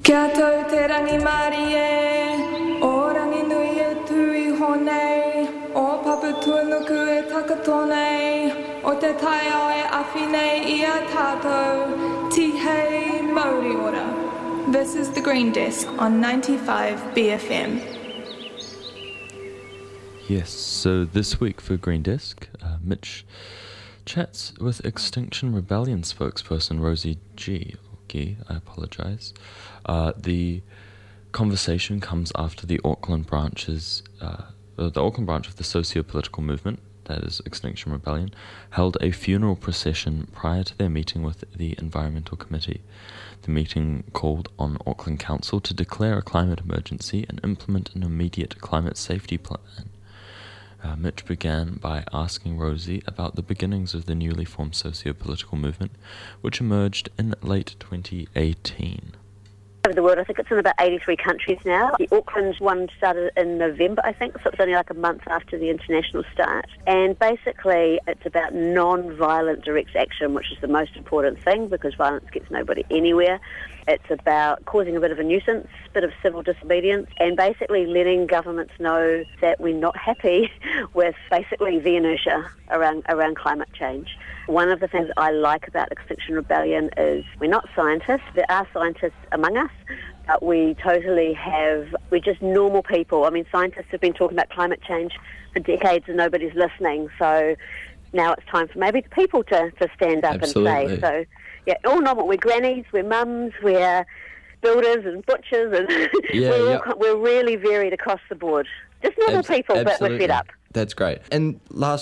Kia tau te rangi mari e, o rangi nui e tui honei, o papu tuanuku e takatonei, o te tai au e awhinei I a tātou, tihei mauri ora. This is The Green Desk on 95 BFM. Yes, so this week for Green Desk, Mitch chats with Extinction Rebellion spokesperson Rosie G. I apologise. The conversation comes after the Auckland branch of the socio-political movement, that is Extinction Rebellion, held a funeral procession prior to their meeting with the Environmental Committee. The meeting called on Auckland Council to declare a climate emergency and implement an immediate climate safety plan. Mitch began by asking Rosie about the beginnings of the newly formed socio-political movement, which emerged in late 2018. Over the world, I think it's in about 83 countries now. The Auckland one started in November, I think, so it's only like a month after the international start. And basically, it's about non-violent direct action, which is the most important thing, because violence gets nobody anywhere. It's about causing a bit of a nuisance, a bit of civil disobedience, and basically letting governments know that we're not happy with basically the inertia around climate change. One of the things I like about Extinction Rebellion is we're not scientists. There are scientists among us, but we're just normal people. I mean, scientists have been talking about climate change for decades and nobody's listening, so now it's time for maybe the people to stand up Absolutely. And say, so, yeah, all normal. We're grannies, we're mums, we're builders and butchers, and we're really varied across the board. Just normal people, but we're fed up. That's great. And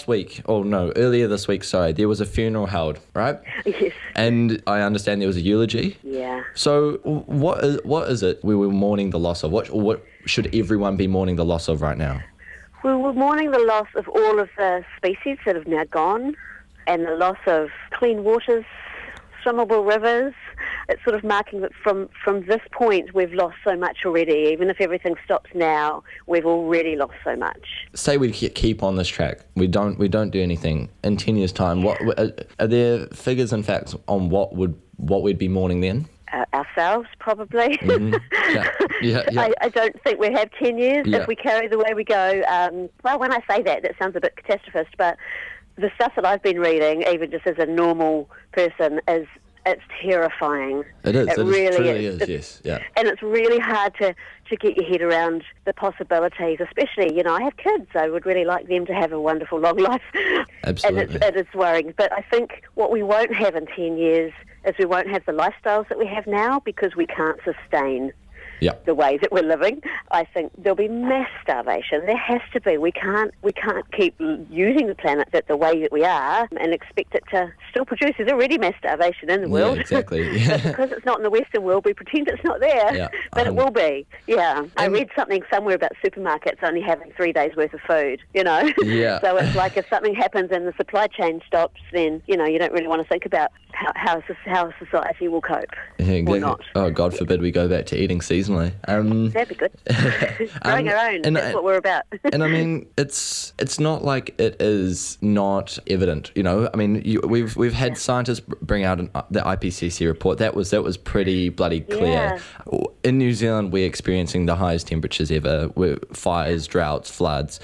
earlier this week, there was a funeral held, right? Yes. And I understand there was a eulogy. Yeah. So what is it we were mourning the loss of? What should everyone be mourning the loss of right now? We were mourning the loss of all of the species that have now gone, and the loss of clean waters, swimmable rivers. It's sort of marking that from this point we've lost so much already. Even if everything stops now, we've already lost so much. Say we keep on this track. We don't do anything in 10 years' time. What are there figures and facts on what we'd be mourning then? Ourselves, probably. Mm-hmm. Yeah. I don't think we have 10 years if we carry the way we go. Well, when I say that sounds a bit catastrophist, but the stuff that I've been reading, even just as a normal person, it's terrifying. It is. It really is. Yes. Yeah. And it's really hard to get your head around the possibilities, especially, I have kids. I would really like them to have a wonderful long life. Absolutely. And it's worrying. But I think what we won't have in 10 years is we won't have the lifestyles that we have now because we can't sustain the way that we're living. I think there'll be mass starvation. There has to be. We can't keep using the planet the way that we are and expect it to still produce. There's already mass starvation in the world. Yeah, exactly. But because it's not in the Western world, we pretend it's not there. But it will be. Yeah. I read something somewhere about supermarkets only having 3 days worth of food, Yeah. So it's like if something happens and the supply chain stops, then, you don't really want to think about how society will cope or not. Oh, God forbid we go back to eating seasonally. That'd be good. Growing our own, that's what we're about. And I mean, it's not like it is not evident, I mean, we've had scientists bring out the IPCC report. That was pretty bloody clear. Yeah. In New Zealand, we're experiencing the highest temperatures ever, with fires, droughts, floods.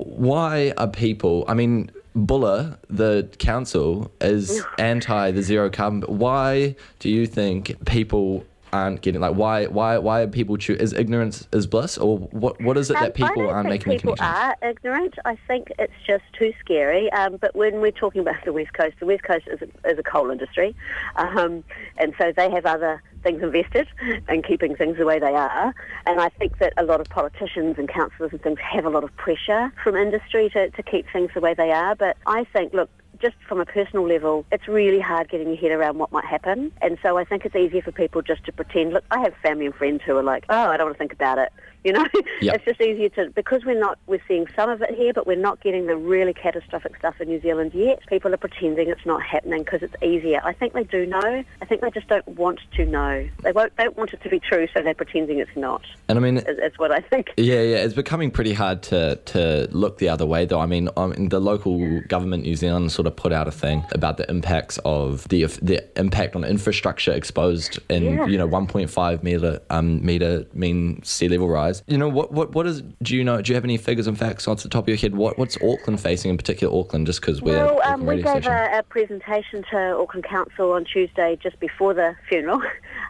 Why are people, Buller, the council, is anti the zero carbon. Why do you think people aren't getting, why are people is ignorance is bliss, or what is it that people aren't making the connections? People are ignorant. I think it's just too scary. But when we're talking about the West Coast is a coal industry, and so they have other things invested in keeping things the way they are. And I think that a lot of politicians and councillors and things have a lot of pressure from industry to keep things the way they are. But I think, look, just from a personal level, it's really hard getting your head around what might happen. And so I think it's easier for people just to pretend. Look, I have family and friends who are like, oh, I don't want to think about it. Yep. It's just easier because we're seeing some of it here, but we're not getting the really catastrophic stuff in New Zealand yet. People are pretending it's not happening because it's easier. I think they do know. I think they just don't want to know. They don't want it to be true, so they're pretending it's not. And I mean, it's what I think. Yeah, it's becoming pretty hard to look the other way, though. I mean, the local government, New Zealand, sort of put out a thing about the impacts of the impact on infrastructure exposed in 1.5 meter mean sea level rise. What is? Do you have any figures and facts off the top of your head? What's Auckland facing, in particular Auckland, just because we gave a presentation to Auckland Council on Tuesday just before the funeral.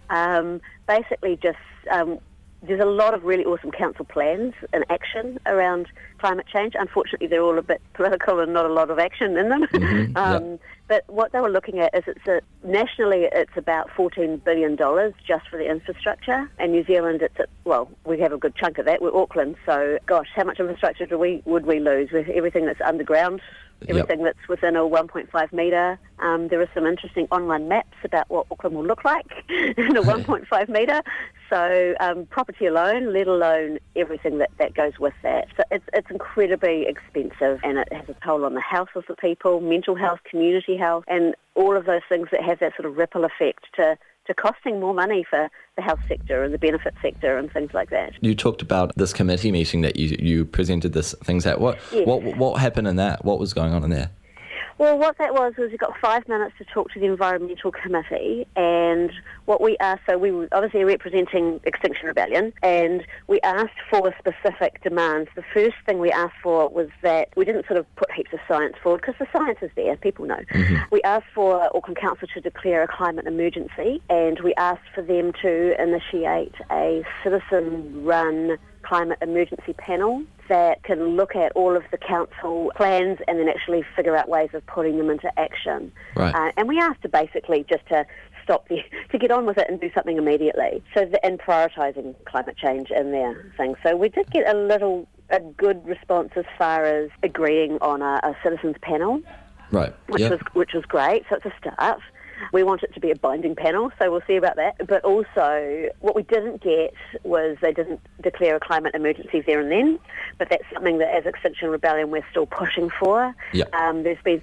Basically, just there's a lot of really awesome council plans and action around climate change. Unfortunately, they're all a bit political and not a lot of action in them. Mm-hmm. But what they were looking at is nationally it's about $14 billion just for the infrastructure. And New Zealand, we have a good chunk of that. We're Auckland, so gosh, how much infrastructure would we lose with everything that's underground? Everything that's within a 1.5 metre. There are some interesting online maps about what Auckland will look like in a 1.5 metre. So property alone, let alone everything that goes with that. So it's incredibly expensive, and it has a toll on the health of the people, mental health, community health, and all of those things that have that sort of ripple effect to costing more money for the health sector and the benefit sector and things like that. You talked about this committee meeting that you presented things at. What happened in that? What was going on in there? Well, what that was we got 5 minutes to talk to the Environmental Committee, and what we asked, so we were obviously representing Extinction Rebellion, and we asked for specific demands. The first thing we asked for was that we didn't sort of put heaps of science forward, because the science is there, people know. Mm-hmm. We asked for Auckland Council to declare a climate emergency, and we asked for them to initiate a citizen-run climate emergency panel that can look at all of the council plans and then actually figure out ways of putting them into action. Right. And we asked to basically just to to get on with it and do something immediately. And prioritising climate change in their thing. So we did get a good response as far as agreeing on a citizens panel. Right. Which was great. So it's a start. We want it to be a binding panel, so we'll see about that. But also, what we didn't get was they didn't declare a climate emergency there and then, but that's something that as Extinction Rebellion we're still pushing for. Yep. There's been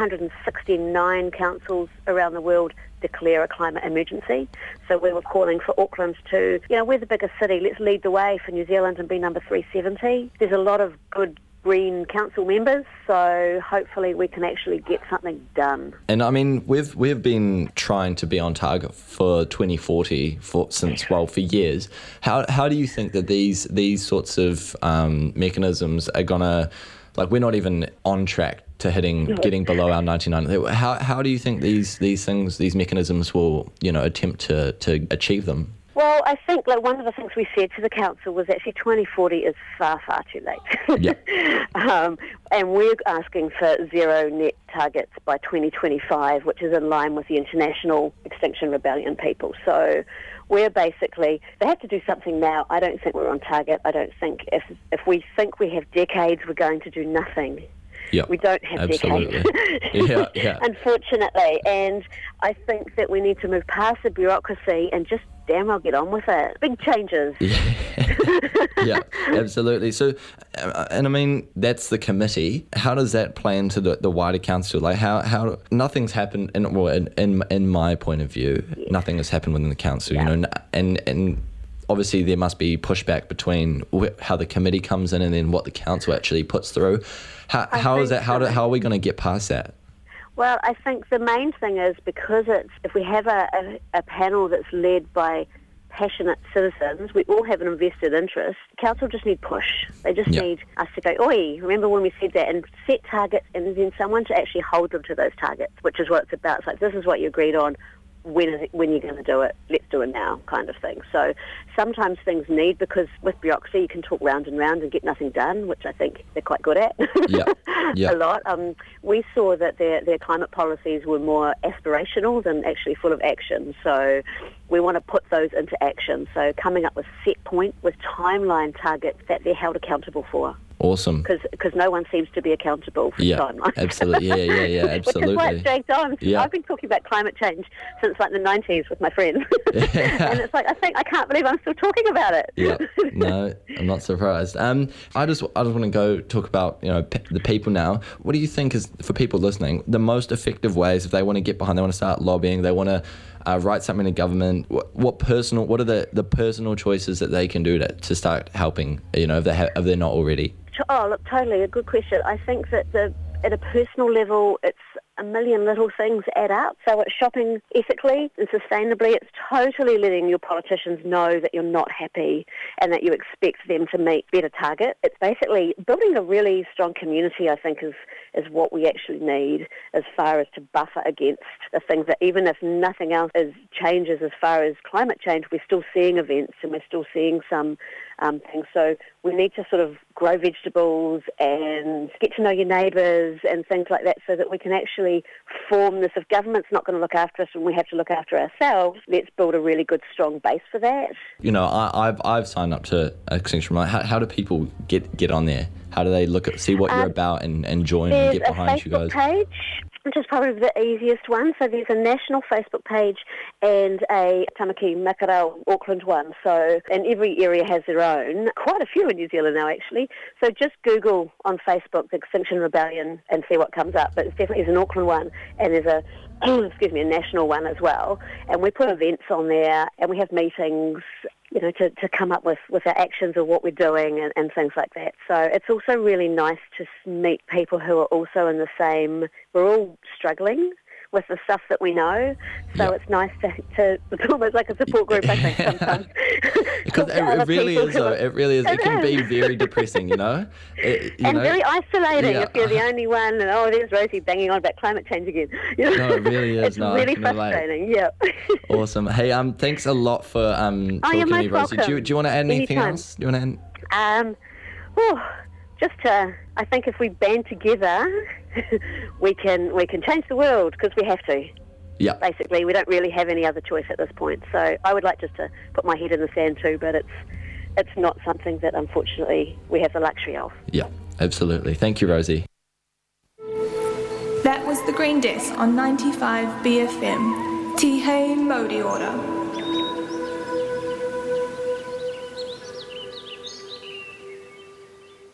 369 councils around the world declare a climate emergency. So we were calling for Auckland to, we're the biggest city, let's lead the way for New Zealand and be number 370. There's a lot of good Green council members, so hopefully we can actually get something done. And I mean, we've been trying to be on target for 2040 for years. How do you think that these sorts of mechanisms are gonna, we're not even on track to getting below our 99? How do you think these mechanisms will attempt to achieve them? Well, I think one of the things we said to the council was actually 2040 is far, far too late. Yeah. And we're asking for zero net targets by 2025, which is in line with the International Extinction Rebellion people. So we're basically, they have to do something now. I don't think we're on target. I don't think if we think we have decades, we're going to do nothing. Yep, we don't have absolutely. decades, yeah. Unfortunately. And I think that we need to move past the bureaucracy and just damn well get on with it. Big changes. Yeah, absolutely. So, and I mean, that's the committee. How does that play into the wider council? How nothing's happened, in my point of view, nothing has happened within the council, and obviously there must be pushback between how the committee comes in and then what the council actually puts through. How are we going to get past that? Well, I think the main thing is because if we have a panel that's led by passionate citizens, we all have an invested interest. Council just need push. They just need us to go, oi, remember when we said that, and set targets, and then someone to actually hold them to those targets, which is what it's about. It's like, this is what you agreed on. When you're going to do it, let's do it now, kind of thing. So sometimes things need, because with bureaucracy you can talk round and round and get nothing done, which I think they're quite good at a lot. We saw that their climate policies were more aspirational than actually full of action. So we want to put those into action. So coming up with set point, with timeline targets that they're held accountable for. Awesome. Because no one seems to be accountable for the timeline. Absolutely. Yeah, absolutely. Which is why it's dragged on. Yeah. I've been talking about climate change since like the 90s with my friends. And it's like, I can't believe I'm still talking about it. Yeah. No, I'm not surprised. I just want to go talk about, the people now. What do you think is, for people listening, the most effective ways if they want to get behind, they want to start lobbying, they want to write something to government, what are the personal choices that they can do to start helping, if they're not already? Oh, look, totally. A good question. I think that at a personal level, it's a million little things add up. So it's shopping ethically and sustainably. It's totally letting your politicians know that you're not happy and that you expect them to meet better targets. It's basically building a really strong community, I think, is what we actually need as far as to buffer against the things that, even if nothing else changes as far as climate change, we're still seeing events and we're still seeing some things. So we need to sort of grow vegetables and get to know your neighbours and things like that, so that we can actually form this. If government's not going to look after us and we have to look after ourselves, let's build a really good, strong base for that. I've signed up to Extinction Rebellion. How do people get on there? How do they see what you're about and join and get behind you guys? There's a Facebook page, which is probably the easiest one. So there's a national Facebook page and a Tamaki Makarau Auckland one. So, and every area has their own. Quite a few in New Zealand now, actually. So just Google on Facebook the Extinction Rebellion and see what comes up. But it's definitely an Auckland one, and there's a national one as well. And we put events on there, and we have meetings, to come up with our actions or what we're doing and things like that. So it's also really nice to meet people who are also in the same, we're all struggling with the stuff that we know. So it's nice to it's almost like a support group, I think, sometimes. Because it really is, though. It really is. It can be very depressing, and very isolating if you're the only one, and there's Rosie banging on about climate change again. No, it really is. It's really frustrating, yeah. Awesome. Hey, thanks a lot for talking to me, Rosie. Do you want to add anything else? Do you want to add? I think if we band together, we can change the world, because we have to. Yeah. Basically, we don't really have any other choice at this point. So I would like just to put my head in the sand too, but it's not something that, unfortunately, we have the luxury of. Yeah, absolutely. Thank you, Rosie. That was The Green Desk on 95 BFM. Tihei Modi Order.